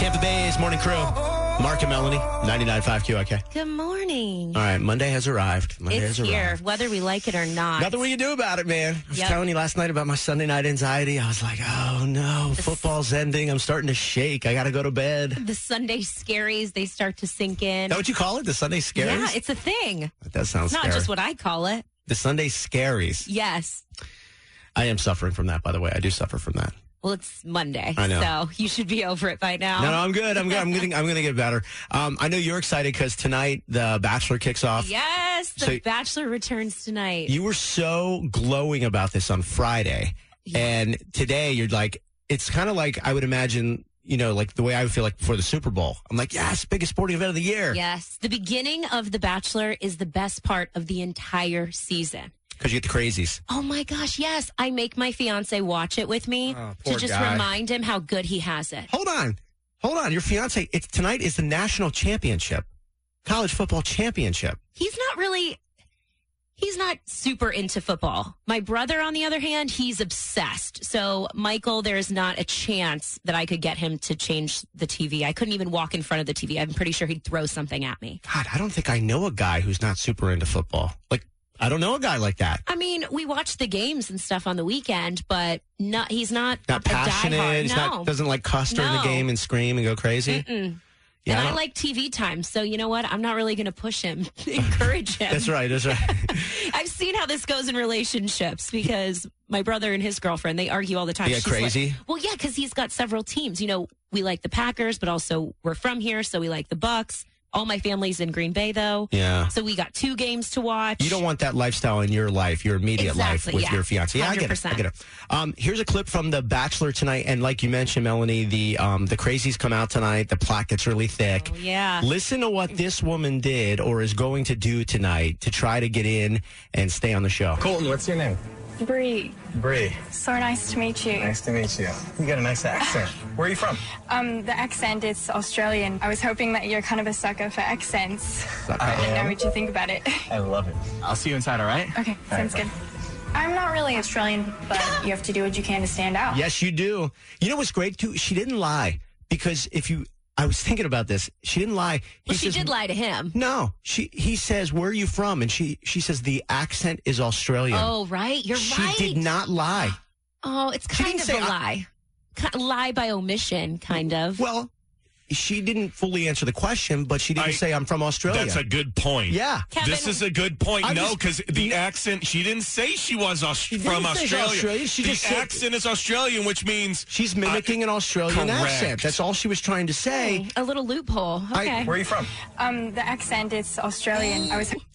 Tampa Bay's Morning Crew. Mark and Melanie, 99.5 QIK. Good morning. All right, Monday has arrived. It's here, whether we like it or not. Nothing we can do about it, man. I was telling you last night about my Sunday night anxiety. I was like, oh, no, football's ending. I'm starting to shake. I got to go to bed. The Sunday scaries, they start to sink in. Is that what you call it, the Sunday scaries? Yeah, it's a thing. That sounds It's not just what I call it. The Sunday scaries. Yes. I am suffering from that, by the way. I do suffer from that. Well, it's Monday, I know. so you should be over it by now. No, I'm good. I'm going to get better. I know you're excited because tonight The Bachelor kicks off. Yes, The Bachelor returns tonight. You were so glowing about this on Friday, and today you're like, it's kind of like I would imagine, you know, like the way I would feel like before the Super Bowl. I'm like, yes, biggest sporting event of the year. Yes, the beginning of The Bachelor is the best part of the entire season. Because you get the crazies. Oh, my gosh, yes. I make my fiance watch it with me to just remind him how good he has it. Hold on. Your fiance, tonight is the national championship, college football championship. He's not super into football. My brother, on the other hand, he's obsessed. So, Michael, there's not a chance that I could get him to change the TV. I couldn't even walk in front of the TV. I'm pretty sure he'd throw something at me. God, I don't think I know a guy who's not super into football. Like, I don't know a guy like that. I mean, we watch the games and stuff on the weekend, but he's not passionate. A diehard. He's doesn't like cuss during the game and scream and go crazy. Yeah, and I like TV time, so you know what? I'm not really going to push him, encourage him. That's right. I've seen how this goes in relationships because my brother and his girlfriend, they argue all the time. They get crazy? Yeah, because he's got several teams. You know, we like the Packers, but also we're from here, so we like the Bucks. All my family's in Green Bay, though. Yeah. So we got 2 games to watch. You don't want that lifestyle in your life, your immediate life with your fiance. Yeah, 100%. I get it. Here's a clip from The Bachelor tonight. And like you mentioned, Melanie, the crazies come out tonight. The plot gets really thick. Oh, yeah. Listen to what this woman did or is going to do tonight to try to get in and stay on the show. Colton, what's your name? Bree. Bree. So nice to meet you. Nice to meet you. You got a nice accent. Where are you from? The accent is Australian. I was hoping that you're kind of a sucker for accents. I don't know am. what you think about it. I love it. I'll see you inside, all right? Okay, sounds good. I'm not really Australian, but you have to do what you can to stand out. Yes, you do. You know what's great, too? She didn't lie. Because I was thinking about this. She didn't lie. She did lie to him. No. He says, where are you from? And she says, the accent is Australian. Oh, right. You're right. She did not lie. Oh, it's kind of a lie. Lie by omission, kind of. Well, she didn't fully answer the question, but she didn't say I'm from Australia. That's a good point. Yeah. Kevin, this is a good point. No, because the accent, she didn't say she was from Australia. The accent is Australian, which means... She's mimicking an Australian accent. That's all she was trying to say. A little loophole. Okay. Where are you from? The accent is Australian.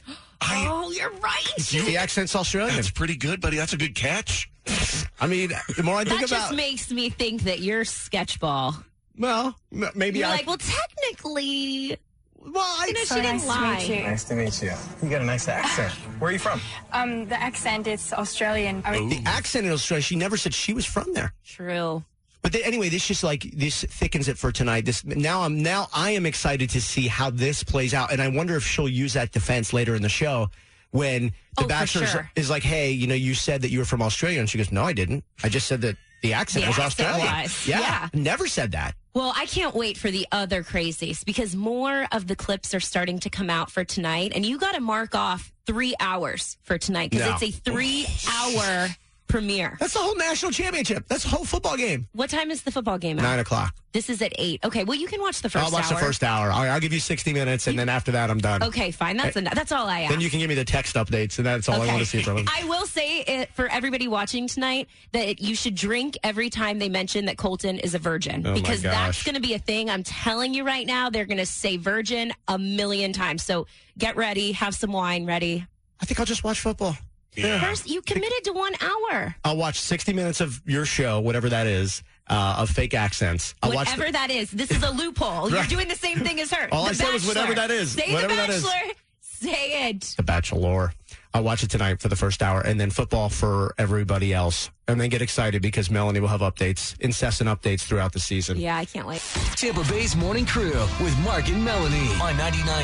Oh, you're right. The accent's Australian. That's pretty good, buddy. That's a good catch. I mean, the more I think that about... just makes me think that you're sketchball. Well, maybe you're like, well, technically... Well, she didn't lie. Nice to meet you. You got a nice accent. Where are you from? The accent is Australian. The accent in Australia, she never said she was from there. True. But anyway, this thickens it for tonight. Now I am excited to see how this plays out, and I wonder if she'll use that defense later in the show when the Bachelor is like, "Hey, you know, you said that you were from Australia," and she goes, "No, I didn't. I just said that the accent was Australian." Yeah, never said that. Well, I can't wait for the other crazies because more of the clips are starting to come out for tonight, and you got to mark off 3 hours for tonight because it's a 3-hour premiere. That's the whole national championship. That's the whole football game. What time is the football game at? 9 o'clock. This is at 8. Okay, well, you can watch the first hour. I'll watch the first hour. I'll give you 60 minutes, and then after that, I'm done. Okay, fine. That's all I ask. Then you can give me the text updates, and that's all I want to see from them. I will say for everybody watching tonight that you should drink every time they mention that Colton is a virgin. Because that's going to be a thing. I'm telling you right now, they're going to say virgin 1,000,000 times. So get ready. Have some wine ready. I think I'll just watch football. Yeah. First, you committed to 1 hour. I'll watch 60 minutes of your show, whatever that is, of fake accents. Whatever that is. This is a loophole. You're doing the same thing as her. All I said was whatever that is. Say whatever The Bachelor. That is. Say it. The Bachelor. I'll watch it tonight for the first hour, and then football for everybody else. And then get excited because Melanie will have updates, incessant updates throughout the season. Yeah, I can't wait. Tampa Bay's Morning Crew with Mark and Melanie on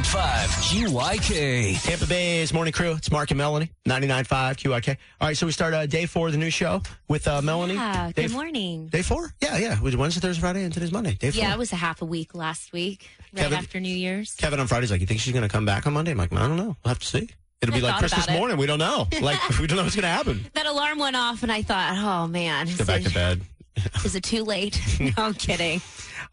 99.5 QYK. Tampa Bay's Morning Crew. It's Mark and Melanie, 99.5 QYK. All right, so we start day 4 of the new show with Melanie. Yeah, good morning. Day 4? Yeah. It was Wednesday, Thursday, Friday, and today's Monday. Day 4. Yeah, it was a half a week last week, right after New Year's. Kevin on Friday's like, you think she's going to come back on Monday? I'm like, I don't know. We'll have to see. It'll be like Christmas morning. We don't know. Like, we don't know what's going to happen. That alarm went off, and I thought, oh, man. Go back to bed. Is it too late? No, I'm kidding.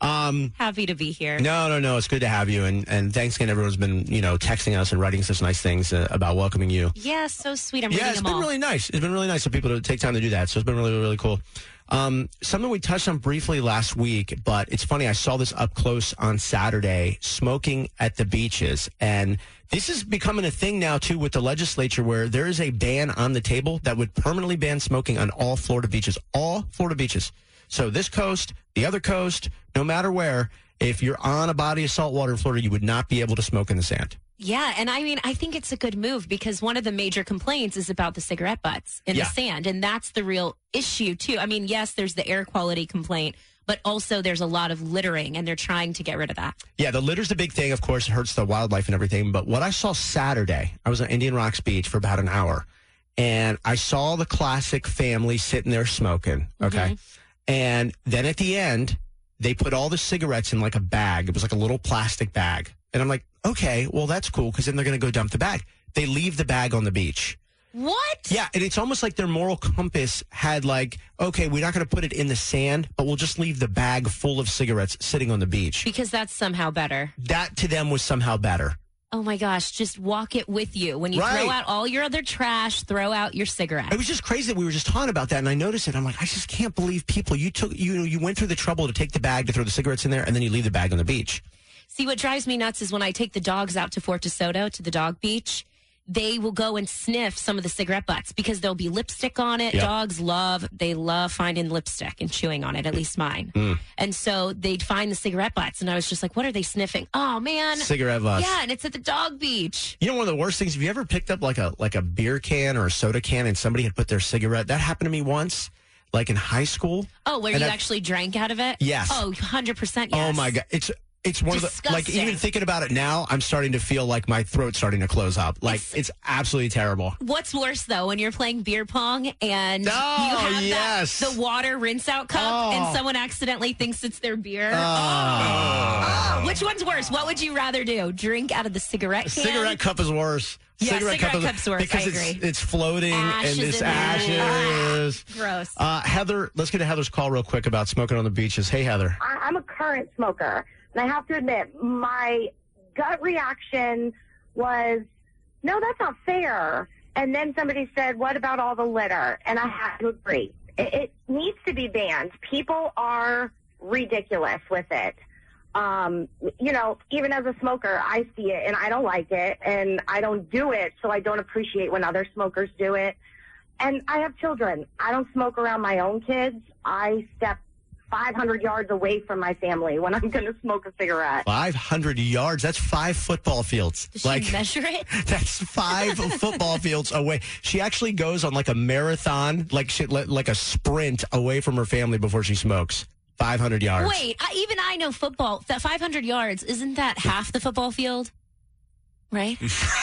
Happy to be here. No. It's good to have you. And thanks again. Everyone's been, texting us and writing such nice things about welcoming you. Yeah, so sweet. I'm reading them all. Yeah, it's been really nice. It's been really nice for people to take time to do that. So it's been really, really cool. Something we touched on briefly last week, but it's funny. I saw this up close on Saturday, smoking at the beaches. And this is becoming a thing now, too, with the legislature where there is a ban on the table that would permanently ban smoking on all Florida beaches. All Florida beaches. So this coast, the other coast, no matter where, if you're on a body of salt water in Florida, you would not be able to smoke in the sand. Yeah, and I think it's a good move because one of the major complaints is about the cigarette butts in the sand, and that's the real issue, too. I mean, yes, there's the air quality complaint, but also there's a lot of littering, and they're trying to get rid of that. Yeah, the litter's the big thing. Of course, it hurts the wildlife and everything, but what I saw Saturday, I was on Indian Rocks Beach for about an hour, and I saw the classic family sitting there smoking, okay? Mm-hmm. And then at the end, they put all the cigarettes in like a bag. It was like a little plastic bag. And I'm like, okay, well, that's cool because then they're going to go dump the bag. They leave the bag on the beach. What? Yeah, and it's almost like their moral compass had like, okay, we're not going to put it in the sand, but we'll just leave the bag full of cigarettes sitting on the beach. Because that's somehow better. That to them was somehow better. Oh, my gosh. Just walk it with you. When you throw out all your other trash, throw out your cigarettes. It was just crazy that we were just talking about that, and I noticed it. I'm like, I just can't believe people. You went through the trouble to take the bag, to throw the cigarettes in there, and then you leave the bag on the beach. See, what drives me nuts is when I take the dogs out to Fort DeSoto, to the dog beach, they will go and sniff some of the cigarette butts because there'll be lipstick on it. Yep. Dogs love finding lipstick and chewing on it, at least mine. Mm. And so they'd find the cigarette butts, and I was just like, what are they sniffing? Oh, man. Cigarette butts. Yeah, and it's at the dog beach. You know, one of the worst things, have you ever picked up like a beer can or a soda can and somebody had put their cigarette? That happened to me once, like in high school. Oh, where you actually drank out of it? Yes. Oh, 100% yes. Oh, my God. It's one disgusting. Of the, like, even thinking about it now, I'm starting to feel like my throat's starting to close up. Like, it's absolutely terrible. What's worse, though, when you're playing beer pong and you have the water rinse out cup and someone accidentally thinks it's their beer? Which one's worse? What would you rather do? Drink out of the cigarette can? Cigarette cup is worse. Yeah, cigarette cup's worse. Because it's floating and this ashes. Gross. Heather, let's get to Heather's call real quick about smoking on the beaches. Hey, Heather. I'm a current smoker. And I have to admit, my gut reaction was, no, that's not fair. And then somebody said, what about all the litter? And I had to agree. It needs to be banned. People are ridiculous with it. Even as a smoker, I see it and I don't like it and I don't do it, so I don't appreciate when other smokers do it. And I have children. I don't smoke around my own kids. I step 500 yards away from my family when I'm going to smoke a cigarette. 500 yards? That's 5 football fields. Does she measure it? That's 5 football fields away. She actually goes on like a marathon, like a sprint away from her family before she smokes. 500 yards. Wait, even I know football. That 500 yards, isn't that half the football field? Right?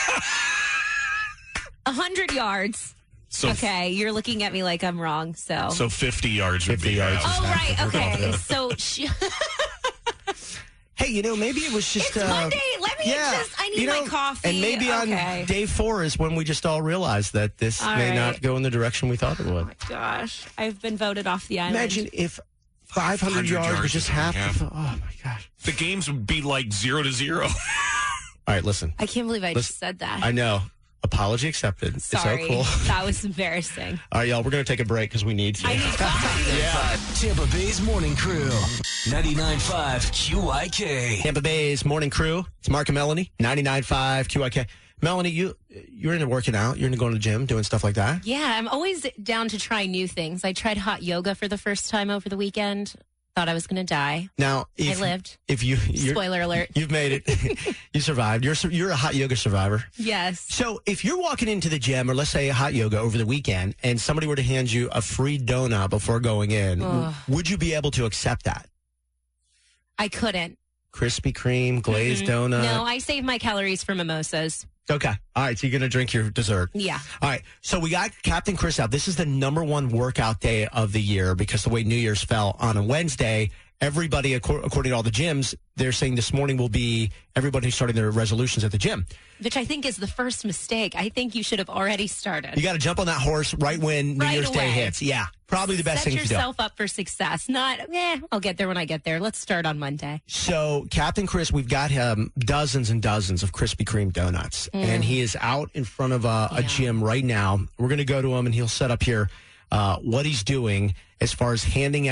100 yards. So, okay, you're looking at me like I'm wrong. So 50 yards would 50 be yards. Oh, right. Okay. So hey, maybe it was just it's Monday. Let me I need my coffee. And maybe on day 4 is when we just all realized that this may not go in the direction we thought it would. Oh my gosh, I've been voted off the island. Imagine if 500 yards was just half. Oh my gosh, the games would be like 0-0. All right, listen. I can't believe I just said that. I know. Apology accepted. Sorry. It's so cool. That was embarrassing. All right, y'all, we're going to take a break because we need to. I need coffee. Tampa Bay's Morning Crew, 99.5 QYK. Tampa Bay's Morning Crew. It's Mark and Melanie, 99.5 QYK. Melanie, you're into working out. You're into going to the gym, doing stuff like that? Yeah, I'm always down to try new things. I tried hot yoga for the first time over the weekend. Thought I was going to die. Now, I lived. Spoiler alert. You've made it. You survived. You're a hot yoga survivor. Yes. So if you're walking into the gym, or let's say hot yoga over the weekend, and somebody were to hand you a free donut before going in, would you be able to accept that? I couldn't. Krispy Kreme, glazed donut? No, I save my calories for mimosas. Okay. All right. So you're going to drink your dessert. Yeah. All right. So we got Captain Chris out. This is the #1 workout day of the year because the way New Year's fell on a Wednesday, everybody, according to all the gyms, they're saying this morning will be everybody who's starting their resolutions at the gym. Which I think is the first mistake. I think you should have already started. You got to jump on that horse right when New Year's Day hits. Yeah. Probably the best thing to do. Set yourself up for success. Not, I'll get there when I get there. Let's start on Monday. So, Captain Chris, we've got him dozens and dozens of Krispy Kreme donuts. And he is out in front of a gym right now. We're going to go to him, and he'll set up here what he's doing as far as handing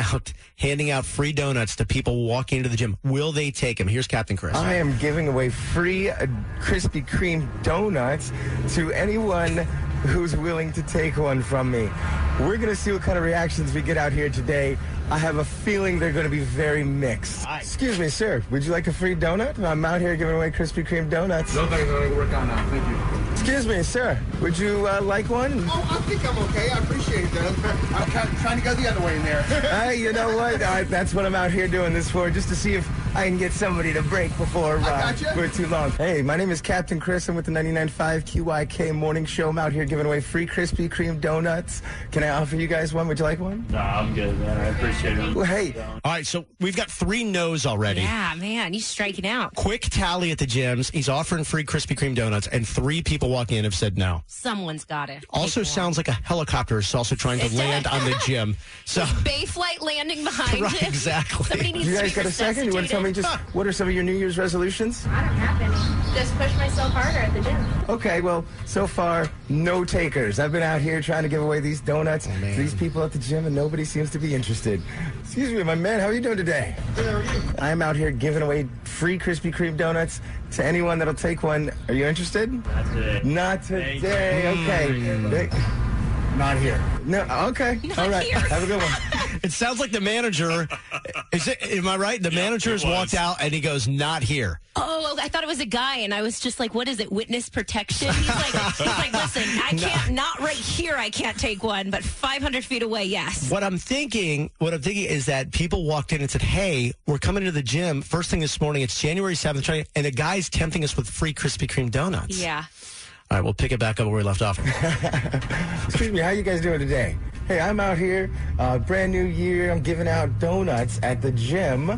out free donuts to people walking into the gym. Will they take them? Here's Captain Chris. I am giving away free Krispy Kreme donuts to anyone who's willing to take one from me. We're going to see what kind of reactions we get out here today. I have a feeling they're going to be very mixed. Excuse me, sir. Would you like a free donut? I'm out here giving away Krispy Kreme donuts. No, thanks. I'm going to work out now. Thank you. Excuse me, sir. Would you like one? Oh, I think I'm okay. I appreciate that. I'm trying to go the other way in there. Hey, you know what? That's what I'm out here doing this for, just to see if I can get somebody to break before we're too long. Hey, my name is Captain Chris. I'm with the 99.5 QYK Morning Show. I'm out here giving away free Krispy Kreme donuts. Can I offer you guys one? Would you like one? No, I'm good, man. I appreciate it. Well, hey. All right, so we've got 3 no's already. Yeah, man, he's striking out. Quick tally at the gyms. He's offering free Krispy Kreme donuts, and 3 people walking in have said no. Someone's got it. Also sounds like a helicopter is also trying to land on the gym. So Bay flight landing behind right, him. exactly. Somebody needs You guys to be got a second? You want to tell me just what are some of your New Year's resolutions? I don't have any. Just push myself harder at the gym. Okay, well, so far, no takers. I've been out here trying to give away these donuts to these people at the gym, and nobody seems to be interested. Excuse me, my man, how are you doing today? Good, how are you? I'm out here giving away free Krispy Kreme donuts to anyone that'll take one. Are you interested? Not today. Not today. Okay. Not here. No. Okay. All right. here. Have a good one. it sounds like the manager. Am I right? The manager has walked out and he goes, "Not here." Oh, I thought it was a guy, and I was just like, "What is it? Witness protection?" He's like, "Listen, I can't. Not right here. I can't take one, but 500 feet away, yes." What I'm thinking is that people walked in and said, "Hey, we're coming to the gym first thing this morning. It's January 7th, and the guy's tempting us with free Krispy Kreme donuts." Yeah. All right, we'll pick it back up where we left off. Excuse me, how you guys doing today? Hey, I'm out here, brand new year. I'm giving out donuts at the gym.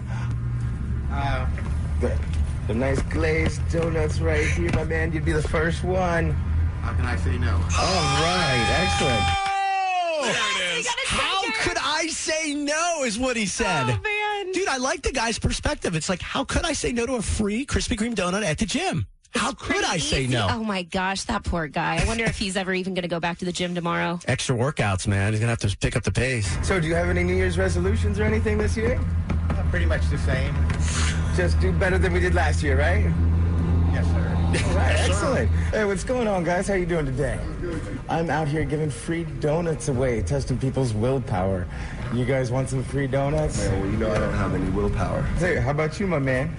The nice glazed donuts right here, my man. You'd be the first one. How can I say no? All right, excellent. Oh, there it is. How could I say no is what he said. Oh, man. Dude, I like the guy's perspective. It's like, how could I say no to a free Krispy Kreme donut at the gym? How could I say no? Oh, my gosh, that poor guy. I wonder if he's ever even going to go back to the gym tomorrow. Extra workouts, man. He's going to have to pick up the pace. So do you have any New Year's resolutions or anything this year? Pretty much the same. Just do better than we did last year, right? Yes, sir. All right, excellent. Hey, what's going on, guys? How you doing today? I'm out here giving free donuts away, testing people's willpower. You guys want some free donuts? Man, well, you know I don't have any willpower. Hey, how about you, my man?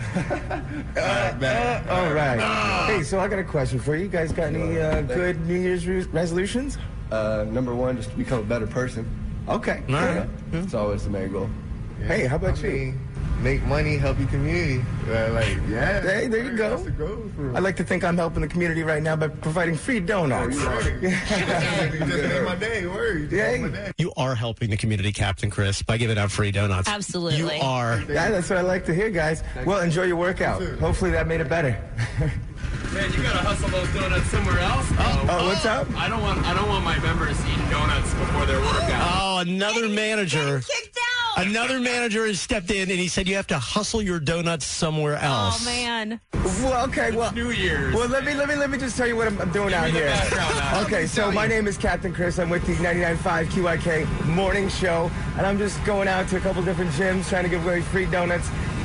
All right. Hey, so I got a question for you. You guys got any good New Year's resolutions? Number 1, just to become a better person. Okay. All right. It's always the main goal. Hey, how about you? Make money, help your community. Hey, there you go. That's the goal for I like to think I'm helping the community right now by providing free donuts. You just made my day. Word. Yeah. You are helping the community, Captain Chris, by giving out free donuts. Absolutely. You are. Yeah, that's what I like to hear, guys. Well, enjoy your workout. Hopefully that made it better. Man, you gotta hustle those donuts somewhere else. Oh, what's up? I don't want my members eating donuts before their workout. Oh, another manager. Kicked out. Another manager has stepped in and he said you have to hustle your donuts somewhere else. Oh, man. Well, okay, well, New Year's. well, let me just tell you what I'm doing out here. Okay, so my name is Captain Chris. I'm with the 99.5 QYK Morning Show, and I'm just going out to a couple different gyms trying to give away free donuts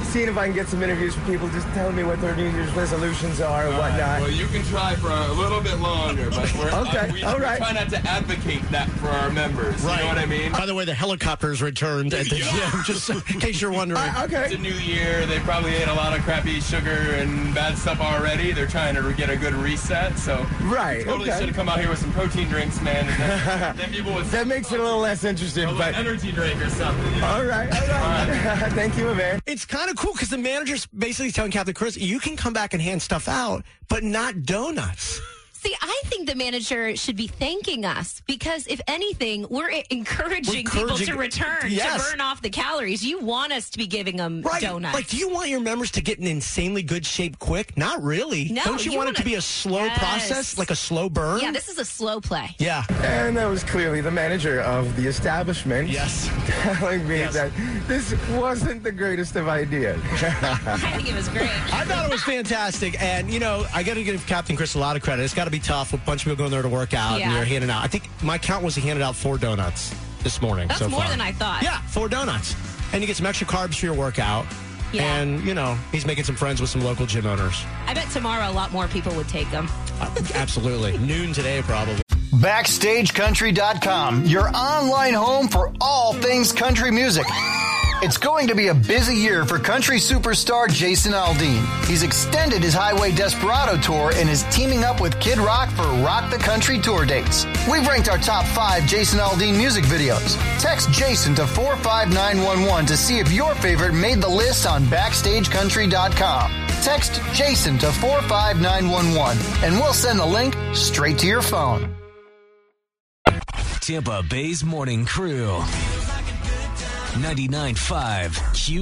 seeing if I can get some interviews from people just telling me what their New Year's resolutions are and whatnot. Right. Well, you can try for a little bit longer, but we try not to advocate that for our members. Right. You know what I mean? By the way, the helicopters returned at the gym, just in case you're wondering. Okay. It's a new year. They probably ate a lot of crappy sugar and bad stuff already. They're trying to get a good reset, so totally should have come out here with some protein drinks, man. And then people would that makes it a little less interesting. But energy drink or something. You know? All right. Thank you, man. It's kind of cool because the manager's basically telling Captain Chris, you can come back and hand stuff out, but not donuts. See, I think the manager should be thanking us because, if anything, we're encouraging people to return, to burn off the calories. You want us to be giving them donuts. Like, do you want your members to get in insanely good shape quick? Not really. No, don't you want it to be a slow process, like a slow burn? Yeah, this is a slow play. Yeah. And that was clearly the manager of the establishment. Yes. Telling me that this wasn't the greatest of ideas. I think it was great. I thought it was fantastic. And, you know, I got to give Captain Chris a lot of credit. It's got to be tough with a bunch of people going there to work out and you're handing out. I think my count was he handed out 4 donuts this morning. That's more than I thought. Yeah, 4 donuts. And you get some extra carbs for your workout. Yeah. And, you know, he's making some friends with some local gym owners. I bet tomorrow a lot more people would take them. Absolutely. Noon today, probably. BackstageCountry.com, your online home for all things country music. It's going to be a busy year for country superstar Jason Aldean. He's extended his Highway Desperado tour and is teaming up with Kid Rock for Rock the Country tour dates. We've ranked our top 5 Jason Aldean music videos. Text Jason to 45911 to see if your favorite made the list on BackstageCountry.com. Text Jason to 45911 and we'll send the link straight to your phone. Tampa Bay's Morning Crew. 99.5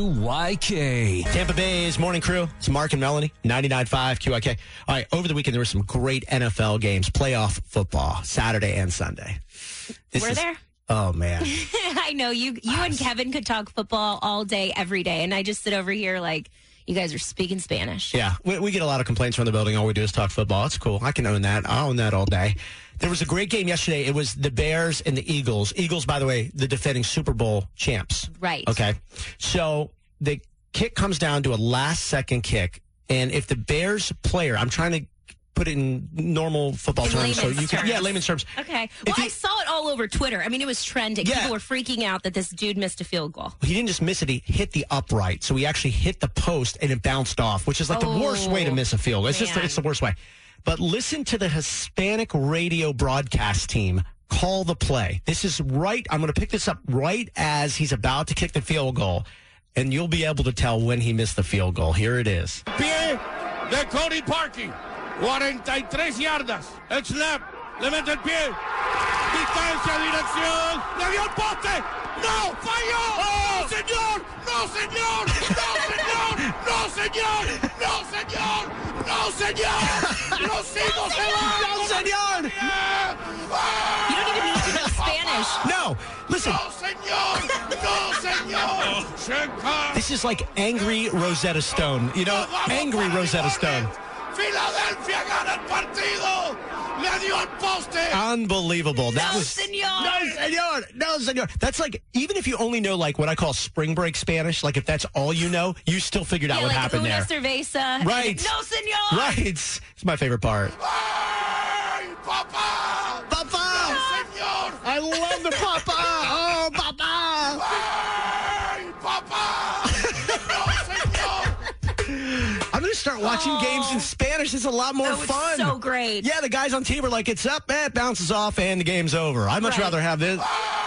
QYK. Tampa Bay's Morning Crew. It's Mark and Melanie. 99.5 QYK. All right, over the weekend there were some great NFL games, playoff football, Saturday and Sunday. Were there? Oh, man. I know. You and Kevin could talk football all day, every day, and I just sit over here like, you guys are speaking Spanish. Yeah, we get a lot of complaints from the building. All we do is talk football. It's cool. I can own that. I'll own that all day. There was a great game yesterday. It was the Bears and the Eagles. Eagles, by the way, the defending Super Bowl champs. Right. Okay. So the kick comes down to a last-second kick, and if the Bears player, I'm trying to put it in normal football terms. Layman's terms. Okay. Well, I saw it all over Twitter. I mean, it was trending. Yeah. People were freaking out that this dude missed a field goal. He didn't just miss it. He hit the upright. So he actually hit the post and it bounced off, which is like the worst way to miss a field goal. It's the worst way. But listen to the Hispanic radio broadcast team call the play. This is right. I'm going to pick this up right as he's about to kick the field goal. And you'll be able to tell when he missed the field goal. Here it is. Pie de Cody Parkey. 43 yardas. El snap. Le mete el pie. Distancia, dirección. Le dio el poste. ¡No! ¡Falló! ¡Oh! ¡No, señor! ¡No, señor! ¡No, señor! ¡No, señor! ¡No, señor! ¡No, señor! ¡Los Eagles se van! ¡No, señor! You don't even need to know Spanish. No. Listen. ¡No, señor! ¡No, señor! This is like angry Rosetta Stone. You know, angry Rosetta Stone. Philadelphia gana el partido. Le dio el poste. Unbelievable. That was señor. No, señor. No, señor. That's like, even if you only know like what I call spring break Spanish, like if that's all you know, you still figured out what happened there. Cerveza. Right. No, señor. Right. It's my favorite part. Ay, papa. Papa. No, señor. I love the papa. Oh, papa. Ay, papa. No, señor. I'm going to start watching games in Spanish. It's a lot more fun. So great. Yeah, the guys on team are like, it's up, it bounces off, and the game's over. I'd much rather have this.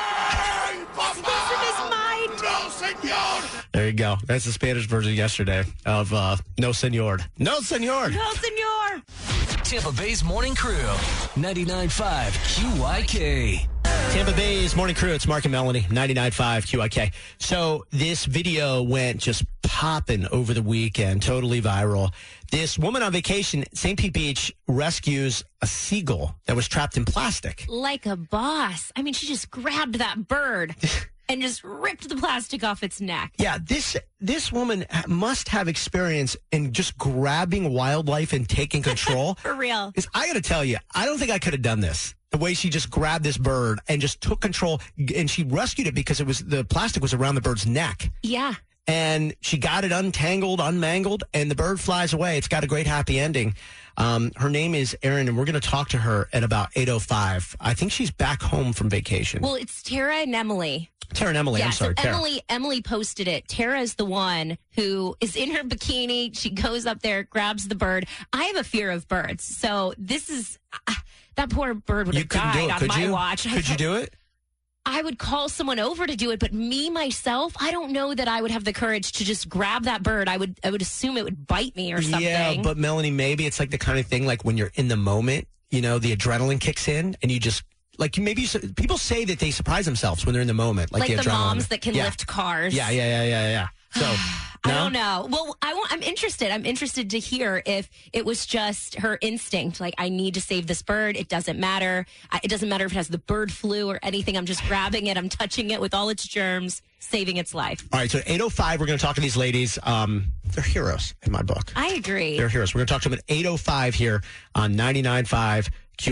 No, señor. There you go. That's the Spanish version yesterday of No, Senor. No, Senor. No, Senor. Tampa Bay's Morning Crew. 99.5 QYK. Tampa Bay's Morning Crew. It's Mark and Melanie. 99.5 QYK. So this video went just popping over the weekend. Totally viral. This woman on vacation, St. Pete Beach, rescues a seagull that was trapped in plastic. Like a boss. I mean, she just grabbed that bird and just ripped the plastic off its neck. Yeah, this woman must have experience in just grabbing wildlife and taking control. For real. I got to tell you, I don't think I could have done this. The way she just grabbed this bird and just took control, and she rescued it because the plastic was around the bird's neck. Yeah. and she got it untangled, unmangled, and the bird flies away. It's got a great happy ending. Her name is Erin, and we're going to talk to her at about 8:05. I think she's back home from vacation. Well, it's Tara and Emily. Tara and Emily, yeah, I'm sorry. So Tara. Emily posted it. Tara is the one who is in her bikini. She goes up there, grabs the bird. I have a fear of birds. So this is, that poor bird would have died on my watch. Could you do it? I would call someone over to do it, but me, myself, I don't know that I would have the courage to just grab that bird. I would assume it would bite me or something. Yeah, but Melanie, maybe it's like the kind of thing like when you're in the moment, the adrenaline kicks in and you just, like maybe people say that they surprise themselves when they're in the moment. Like the moms that can lift cars. Yeah. So, I don't know. Well, I'm interested. I'm interested to hear if it was just her instinct. Like, I need to save this bird. It doesn't matter. It doesn't matter if it has the bird flu or anything. I'm just grabbing it. I'm touching it with all its germs, saving its life. All right. So 8:05, we're going to talk to these ladies. They're heroes in my book. I agree. They're heroes. We're going to talk to them at 8:05 here on 99.5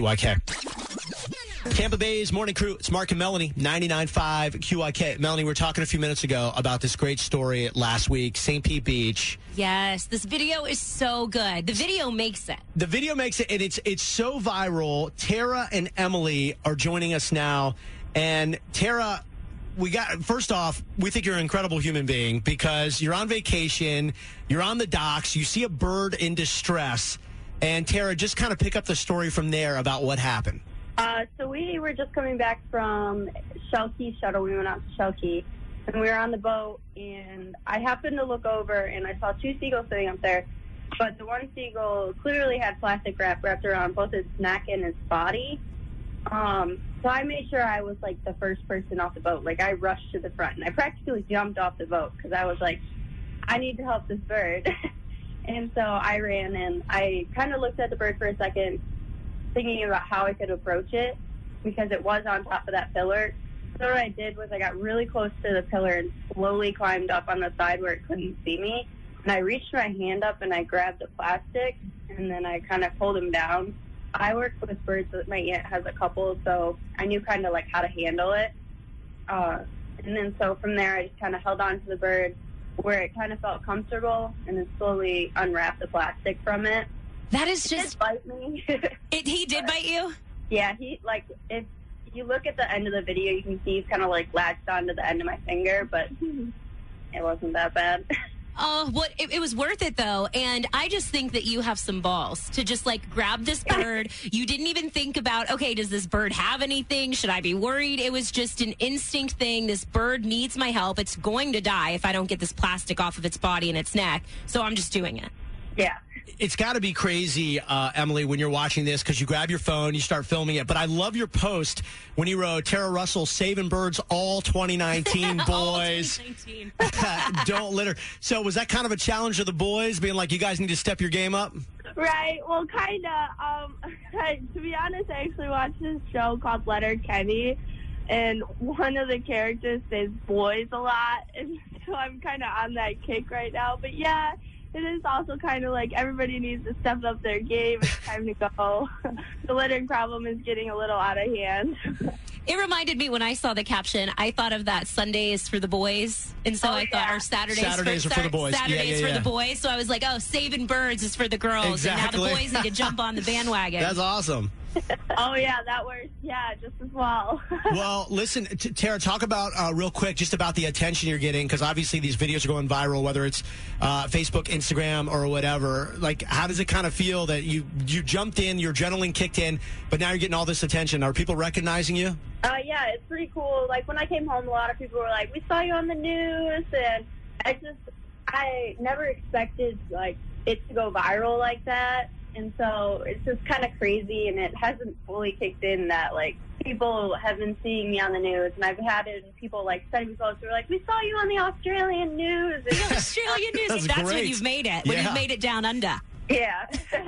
QYK. Tampa Bay's Morning Crew. It's Mark and Melanie, 99.5 QYK. Melanie, we were talking a few minutes ago about this great story last week, St. Pete Beach. Yes, this video is so good. The video makes it. The video makes it, and it's so viral. Tara and Emily are joining us now. And Tara, first off, we think you're an incredible human being because you're on vacation, you're on the docks, you see a bird in distress. And Tara, just kind of pick up the story from there about what happened. So we were just coming back from Shell-Key Shuttle. We went out to Shell-Key, and we were on the boat, and I happened to look over, and I saw two seagulls sitting up there, but the one seagull clearly had plastic wrap wrapped around both his neck and his body. So I made sure I was, like, the first person off the boat. Like, I rushed to the front, and I practically jumped off the boat because I was like, I need to help this bird. And so I ran, and I kind of looked at the bird for a second, thinking about how I could approach it because it was on top of that pillar. So what I did was I got really close to the pillar and slowly climbed up on the side where it couldn't see me. And I reached my hand up and I grabbed the plastic and then I kind of pulled him down. I work with birds. My aunt has a couple, so I knew kind of like how to handle it. And then so from there I just kind of held on to the bird where it kind of felt comfortable and then slowly unwrapped the plastic from it. That is just... He did bite me. He did bite you? Yeah, if you look at the end of the video, you can see he's kind of like latched onto the end of my finger, but it wasn't that bad. Oh, it was worth it, though. And I just think that you have some balls to just, like, grab this bird. You didn't even think about, okay, does this bird have anything? Should I be worried? It was just an instinct thing. This bird needs my help. It's going to die if I don't get this plastic off of its body and its neck. So I'm just doing it. Yeah. It's got to be crazy, Emily, when you're watching this because you grab your phone, you start filming it. But I love your post when you wrote, Tara Russell, saving birds all 2019, boys. All 2019. Don't litter. So was that kind of a challenge to the boys, being like, you guys need to step your game up? Right. Well, kind of. To be honest, I actually watched this show called Letterkenny, and one of the characters says boys a lot. And so I'm kind of on that kick right now. But, yeah. It is also kind of like everybody needs to step up their game. It's time to go. The littering problem is getting a little out of hand. It reminded me when I saw the caption, I thought of that Sundays for the boys. And so I thought, or Saturdays are for the boys. Saturdays for the boys. So I was like, oh, saving birds is for the girls. Exactly. And now the boys need to jump on the bandwagon. That's awesome. Oh, yeah, that works. Yeah, just as well. Well, listen, Tara, talk about real quick just about the attention you're getting, because obviously these videos are going viral, whether it's Facebook, Instagram, or whatever. Like, how does it kind of feel that you jumped in, your adrenaline kicked in, but now you're getting all this attention? Are people recognizing you? Yeah, it's pretty cool. Like, when I came home, a lot of people were like, we saw you on the news, and I never expected, like, it to go viral like that. And so it's just kind of crazy, and it hasn't fully kicked in that, like, people have been seeing me on the news, and I've had people, like, sending me posts who are like, we saw you on the Australian news. The Australian news. That's when you've made it, when you've made it down under. Yeah.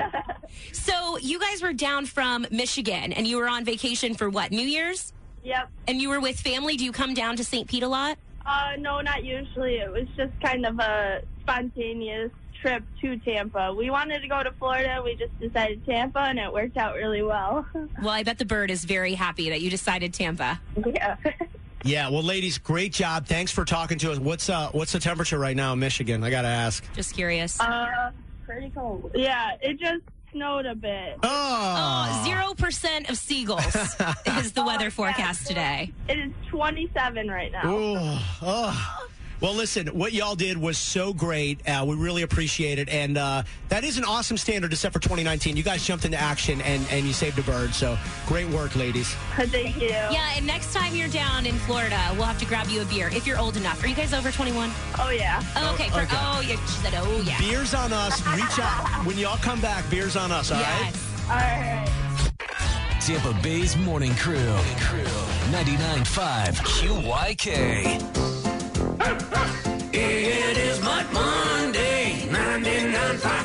So you guys were down from Michigan, and you were on vacation for what, New Year's? Yep. And you were with family. Do you come down to St. Pete a lot? No, not usually. It was just kind of a spontaneous trip to Tampa. We wanted to go to Florida. We just decided Tampa, and it worked out really well. Well, I bet the bird is very happy that you decided Tampa. Yeah. Yeah, well, ladies, great job. Thanks for talking to us. What's the temperature right now in Michigan? I got to ask. Just curious. Pretty cold. Yeah, it just snowed a bit. Oh, 0% of seagulls is the weather forecast today. It is 27 right now. Oh. Well, listen, what y'all did was so great. We really appreciate it. And that is an awesome standard to set for 2019. You guys jumped into action and you saved a bird. So great work, ladies. Thank you. Yeah, and next time you're down in Florida, we'll have to grab you a beer if you're old enough. Are you guys over 21? Oh, yeah. Oh, okay. She said, oh, yeah. Beer's on us. Reach out. When y'all come back, beer's on us, all right? All right. Tampa Bay's Morning Crew. 99.5 QYK. It is Monday, 99.5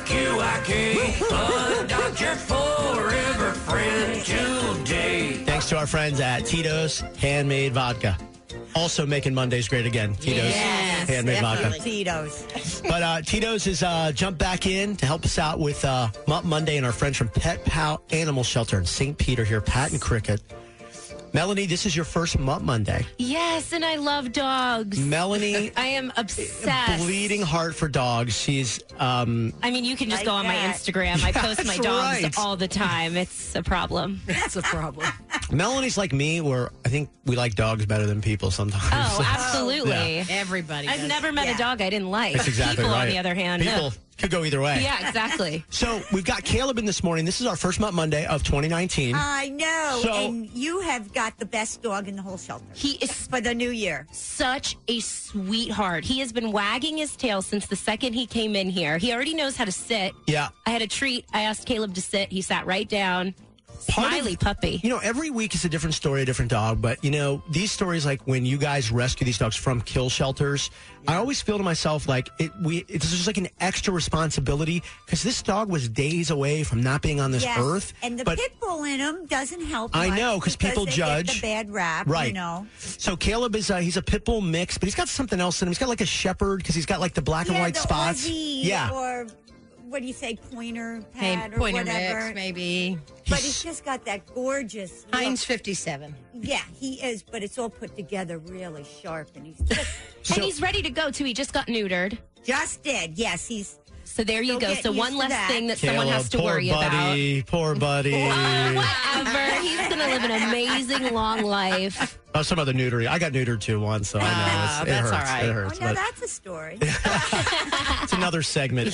QYK. Adopt your forever friend today. Thanks to our friends at Tito's Handmade Vodka. Also making Mondays great again. Tito's Handmade Vodka. Tito's. But Tito's has jumped back in to help us out with Mutt Monday and our friends from Pet Pal Animal Shelter in St. Peter here, Pat and Cricket. Melanie, this is your first Mutt Monday. Yes, and I love dogs. Melanie. I am obsessed. Bleeding heart for dogs. She's... I mean, you can just go on my Instagram. I post my dogs all the time. It's a problem. It's a problem. Melanie's like me, where I think we like dogs better than people sometimes. Oh, absolutely. Yeah. Everybody I've never met a dog I didn't like. That's exactly people, right. on the other hand. People could go either way. Yeah, exactly. So we've got Caleb in this morning. This is our first Mutt Monday of 2019. I know. So, and you have got the best dog in the whole shelter. He is for the new year. Such a sweetheart. He has been wagging his tail since the second he came in here. He already knows how to sit. Yeah. I had a treat. I asked Caleb to sit. He sat right down. Smiley puppy. You know, every week is a different story, a different dog. But, you know, these stories, like when you guys rescue these dogs from kill shelters, I always feel to myself like it's just like an extra responsibility because this dog was days away from not being on this earth. And the pit bull in him doesn't help I much know, because people judge. Get the bad rap, right. you know. So Caleb is, he's a pit bull mix, but he's got something else in him. He's got like a shepherd because he's got like the black and white the spots. Aussie, or what do you say, pointer pad or pointer whatever. mix, maybe. But he's just got that gorgeous Heinz 57. Yeah, he is, but it's all put together really sharp, and he's just... and he's ready to go, too. He just got neutered. Just did, yes. He's... So there you go. So one less thing that Caleb, someone has to worry about. Poor buddy. Whatever. He's going to live an amazing long life. Oh, some other neutering. I got neutered too once, so I know. It hurts. All right. It hurts. Oh, no, that's a story. It's another segment.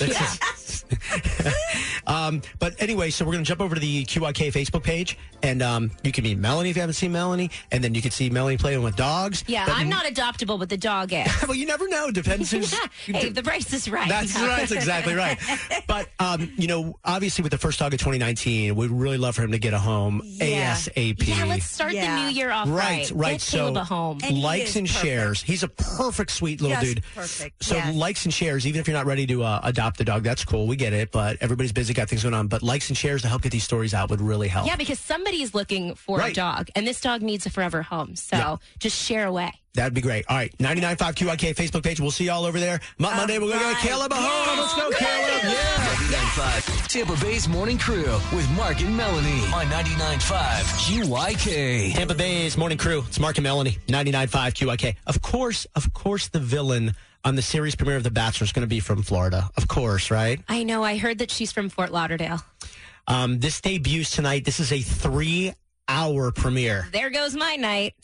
But anyway, so we're going to jump over to the QYK Facebook page, and you can meet Melanie if you haven't seen Melanie, and then you can see Melanie playing with dogs. Yeah, I'm not adoptable, but the dog is. Well, you never know. Depends who's... Hey, the price is right. That's right. That's exactly right. But, you know, obviously with the first dog of 2019, we'd really love for him to get a home ASAP. Yeah, let's start the new year off right. Right. Get Caleb a home. And likes and shares. He's a perfect, sweet little dude. Perfect. So likes and shares, even if you're not ready to adopt a dog, that's cool. We get it, but everybody's busy, got things going on. But likes and shares to help get these stories out would really help. Yeah, because somebody is looking for a dog, and this dog needs a forever home. So just share away. That'd be great. All right, 99.5 QYK Facebook page. We'll see y'all over there. Monday, we're going to get Caleb home. Let's go, Caleb. Yeah. 99.5 Tampa Bay's Morning Crew with Mark and Melanie on 99.5 QYK. Tampa Bay's Morning Crew. It's Mark and Melanie, 99.5 QYK. Of course, the villain on the series premiere of The Bachelor is going to be from Florida. Of course, right? I know. I heard that she's from Fort Lauderdale. This debuts tonight. This is a 3-hour premiere. There goes my night.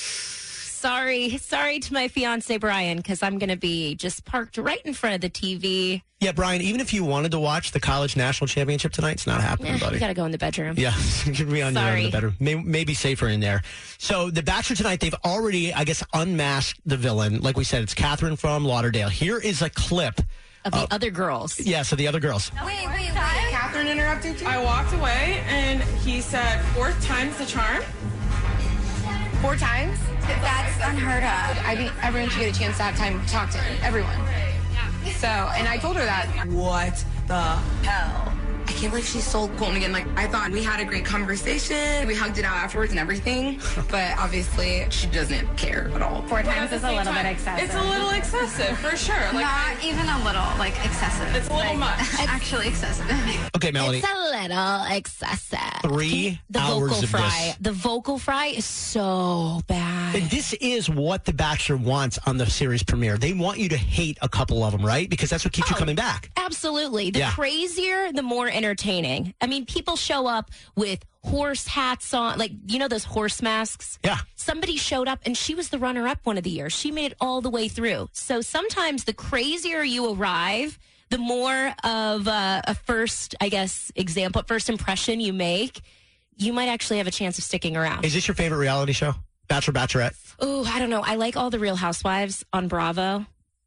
Sorry to my fiance Brian, because I'm going to be just parked right in front of the TV. Yeah, Brian, even if you wanted to watch the college national championship tonight, it's not happening, buddy. You got to go in the bedroom. Yeah, you can be on your own in the bedroom. Maybe safer in there. So The Bachelor tonight, they've already, I guess, unmasked the villain. Like we said, it's Catherine from Lauderdale. Here is a clip of the other girls. Yeah, so the other girls. Wait. Catherine interrupted you? I walked away, and he said, 4th time's the charm. 4 times? That's unheard of. I think everyone should get a chance to have time to talk to him. Everyone. So, and I told her that. What the hell? can't believe she sold Colton again. Like, I thought we had a great conversation. We hugged it out afterwards and everything. But obviously, she doesn't care at all. 4 times is a little bit excessive. It's a little excessive, for sure. Like, not even a little, like, excessive. It's a little much. It's actually excessive. Okay, Melanie. It's a little excessive. 3 the hours vocal of fry. this. The vocal fry is so bad. And this is what The Bachelor wants on the series premiere. They want you to hate a couple of them, right? Because that's what keeps you coming back. Absolutely. The crazier, the more entertaining. I mean, people show up with horse hats on, like, you know, those horse masks? Yeah. Somebody showed up and she was the runner-up one of the years. She made it all the way through. So sometimes the crazier you arrive, the more of a first, I guess, example, first impression you make, you might actually have a chance of sticking around. Is this your favorite reality show? Bachelor, Bachelorette? Oh, I don't know. I like all the Real Housewives on Bravo.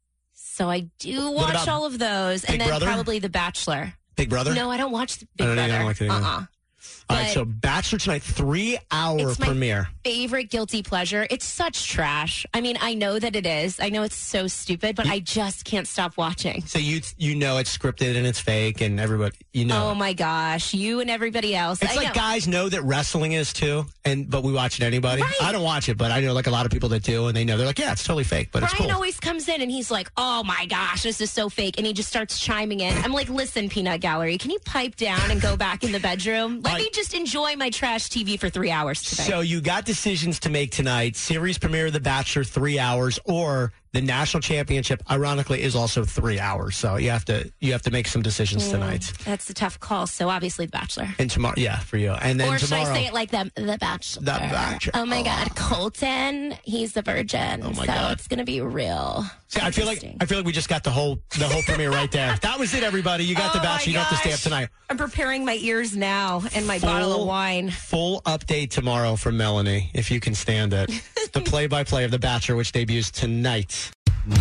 So I do watch all of those. Big and then Brother? probably The Bachelor. Big Brother? No, I don't watch Big I Brother. don't like it either. All right, so Bachelor tonight, 3-hour premiere. Favorite guilty pleasure. It's such trash. I mean, I know that it is. I know it's so stupid, but I just can't stop watching. So you know it's scripted and it's fake and everybody, you know. Oh my gosh, you and everybody else. It's like guys know that wrestling is too, but we watch it anybody. Right. I don't watch it, but I know like a lot of people that do, and they know. They're like, yeah, it's totally fake, but it's Brian cool. always comes in and he's like, oh my gosh, this is so fake. And he just starts chiming in. I'm like, listen, Peanut Gallery, can you pipe down and go back in the bedroom? Let me just enjoy my trash TV for 3 hours today. So you got decisions to make tonight. Series premiere of The Bachelor, 3 hours, or the national championship, ironically, is also 3 hours. So you have to make some decisions tonight. That's a tough call. So obviously The Bachelor. And tomorrow, yeah, for you. And then or tomorrow, should I say it like them? The Bachelor. The Bachelor. Oh my God, Colton, he's the virgin. Oh my so God. it's gonna be real. See, I feel like we just got the whole premiere right there. That was it, everybody. You got The Bachelor. You don't have to stay up tonight. I'm preparing my ears now and my bottle of wine. Full update tomorrow from Melanie, if you can stand it. The play-by-play of The Bachelor, which debuts tonight.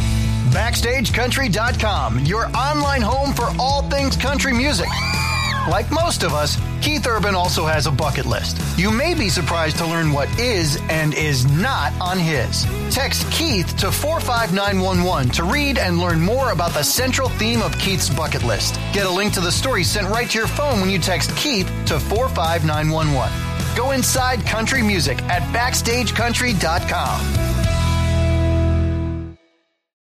BackstageCountry.com, your online home for all things country music. Like most of us, Keith Urban also has a bucket list. You may be surprised to learn what is and is not on his. Text Keith to 45911 to read and learn more about the central theme of Keith's bucket list. Get a link to the story sent right to your phone when you text Keith to 45911. Go inside country music at BackstageCountry.com.